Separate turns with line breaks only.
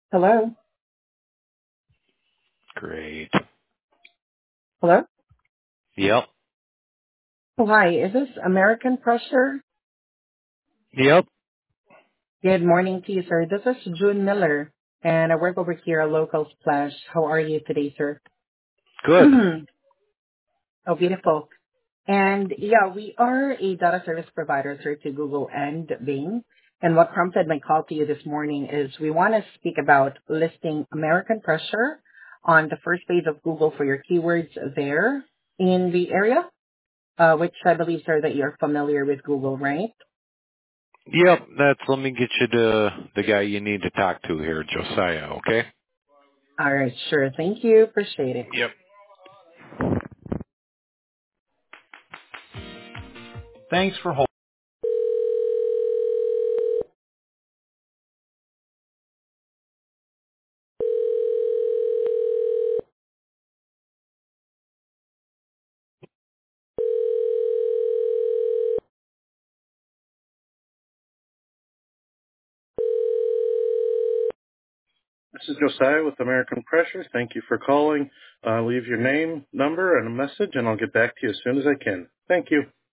Hello?
Great.
Hello?
Yep.
Oh, hi. Is this American Pressure?
Yep.
Good morning to you, sir. This is June Miller, and I work over here at Local Splash. How are you today, sir?
Good.
Oh, beautiful. And yeah, we are a data service provider, sir, to Google and Bing. And what prompted my call to you this morning is we want to speak about listing American Pressure on the first page of Google for your keywords there in the area, which I believe, sir, that you're familiar with Google, right?
Yep. Let me get you to the guy you need to talk to here, Josiah, okay?
All right, sure. Thank you. Appreciate it.
Yep. Thanks for holding. This is Josiah with American Pressure. Thank you for calling. Leave your name, number, and a message, and I'll get back to you as soon as I can. Thank you.